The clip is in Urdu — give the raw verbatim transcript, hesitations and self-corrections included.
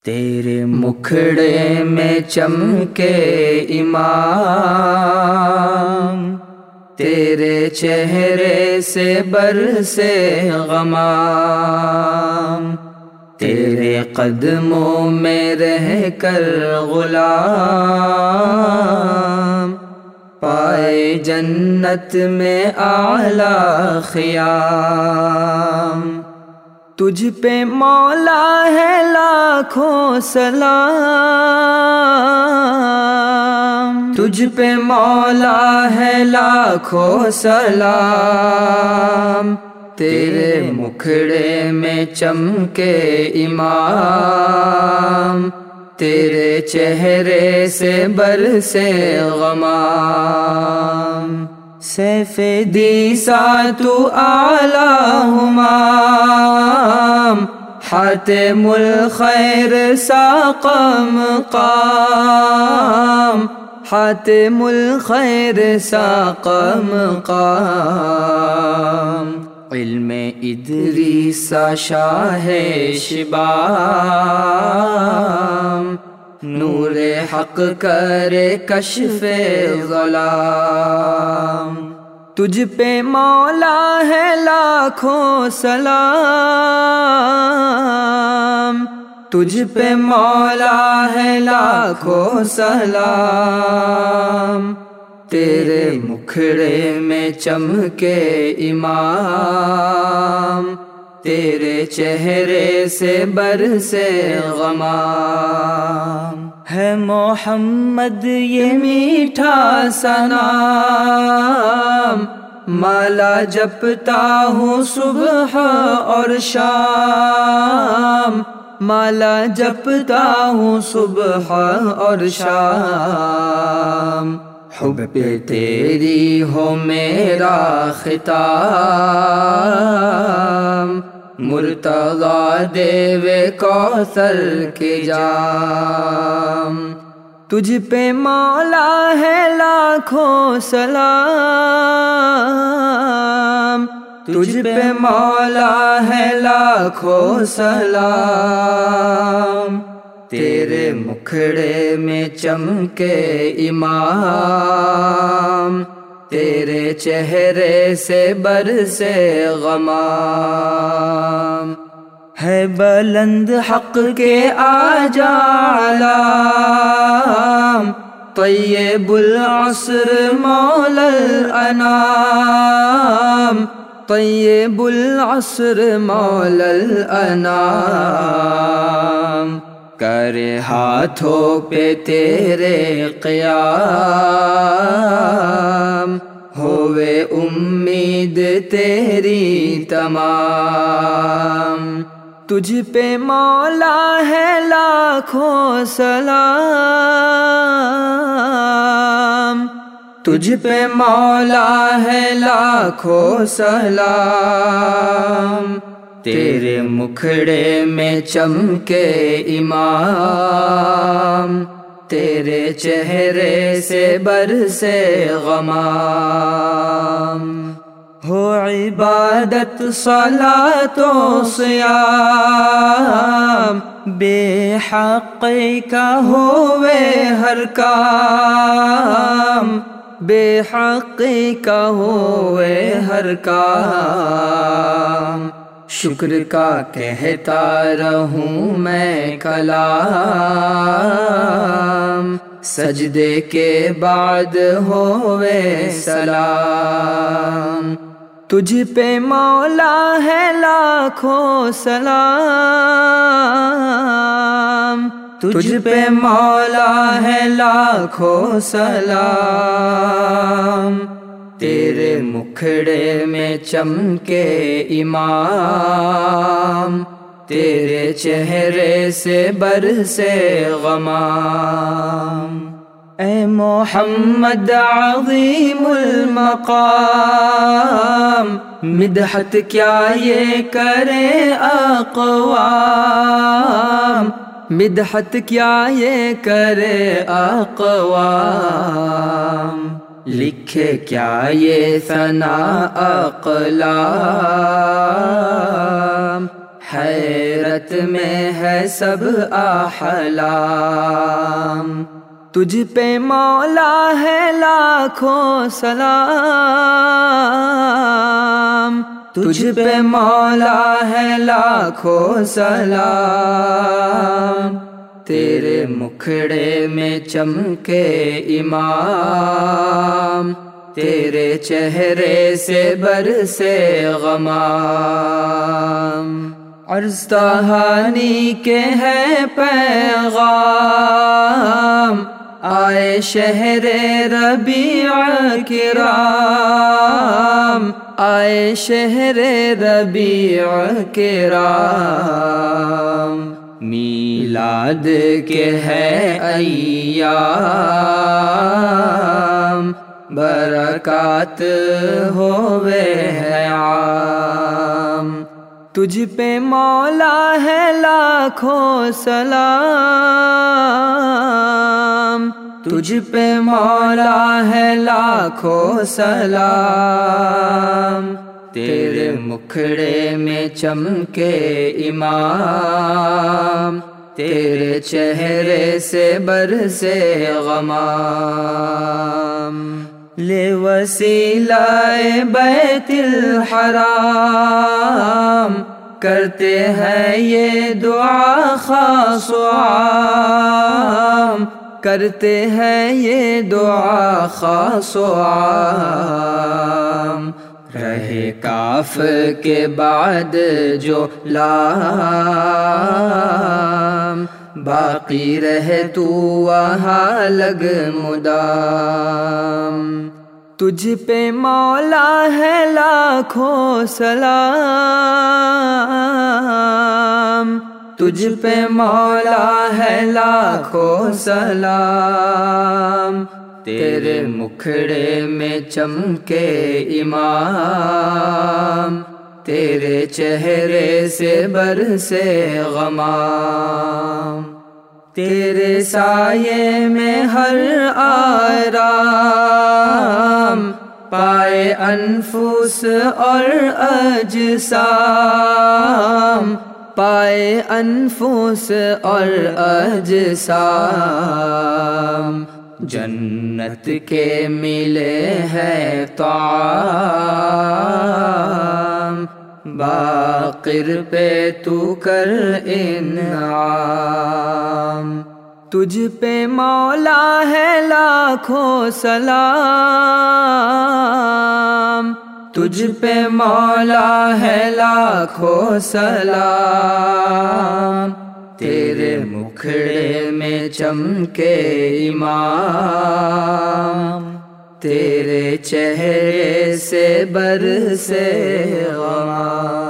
تیرے مکھڑے میں چمکے امام، تیرے چہرے سے برسے غمام، تیرے قدموں میں رہ کر غلام، پائے جنت میں اعلیٰ خیام۔ تجھ پہ مولا ہے لاکھوں سلام، تجھ پہ مولا ہے لاکھوں سلام، تیرے مکھڑے میں چمکے امام، تیرے چہرے سے برسے غمام۔ سیف دیسا تو اعلیٰ ہمام، حاتم الخیر ساق مقام، حاتم الخیر ساق مقام۔ علم ادریسا شاہ شبام، نور حق کرے کشف ظلام۔ تجھ پہ مولا ہے لاکھوں سلام، تجھ پہ مولا ہے لاکھوں سلام، تیرے مکھڑے میں چمکے امام، تیرے چہرے سے برسے غمام۔ ہے محمد یہ میٹھا سا نام، مالا جپتا ہوں صبح اور شام، مالا جپتا ہوں صبح اور شام۔ حب پہ تیری ہو میرا خطام، مرتضیٰ دیوے کوثر کے جام۔ تجھ پہ مولا ہے لاکھوں سلام، تجھ پہ مولا ہے لاکھوں سلام، تیرے مکھڑے میں چمکے امام، تیرے چہرے سے برسے غمام۔ ہے بلند حق کے آجا علام، طیب العصر مولا الانام، طیب العصر مولا الانام۔ کرے ہاتھوں پہ تیرے قیام، ہوئے امید تیری تمام۔ تجھ پہ مولا ہے لاکھوں سلام، تجھ پہ مولا ہے لاکھوں سلام، تیرے مکھڑے میں چمکے امام، تیرے چہرے سے برسے غمام۔ ہو عبادت صلاۃ و صیام، بے حق کا ہوئے ہر کام، بے حق کا ہوئے ہر کام۔ شکر کا کہتا رہوں میں کلام، سجدے کے بعد ہوئے سلام۔ تجھ پہ مولا ہے لاکھوں سلام، تجھ پہ مولا ہے لاکھوں سلام، تیرے مکھڑے میں چمکے امام، تیرے چہرے سے برسے غمام۔ اے محمد عظیم المقام، مدحت کیا یہ کرے اقوام، مدحت کیا یہ کرے اقوام۔ لکھے کیا یہ ثنا اقلام، حیرت میں ہے سب احلام، تجھ پہ مولا ہے لاکھوں سلام، تجھ پہ مولا ہے لاکھوں سلام، تیرے مکھڑے میں چمکے امام، تیرے چہرے سے برسے غمام، عرض تہانی کے ہے پیغام، آئے شہر ربیع کرام، آئے شہر ربیع کرام، میلاد کے ہے ایام، برکات ہووے ہے عام، تجھ پہ مولا ہے لاکھوں سلام، تجھ پہ مولا ہے لاکھوں سلام، تیرے مکھڑے میں چمکے امام، تیرے چہرے سے برسے غمام، لے وسیلہ بیت الحرام، کرتے ہیں یہ دعا خاص و عام، کرتے ہیں یہ دعا خاص و عام، رہے کاف کے بعد جو لام، باقی رہے تو وہاں لگ مدام، تجھ پہ مولا ہے لاکھوں سلام، تجھ پہ مولا ہے لاکھوں سلام، تیرے مکھڑے میں چمکے امام، تیرے چہرے سے برسے غمام، تیرے سائے میں ہر آرام، پائے انفس اور اجسام، پائے انفس اور اجسام، جنت کے ملے ہیں طعام، باقر پہ تو کر انعام، تجھ پہ مولا ہے لاکھوں سلام، تجھ پہ مولا ہے لاکھوں سلام، تیرے مکھڑے میں چمکے امام، تیرے چہرے سے برسے غمام۔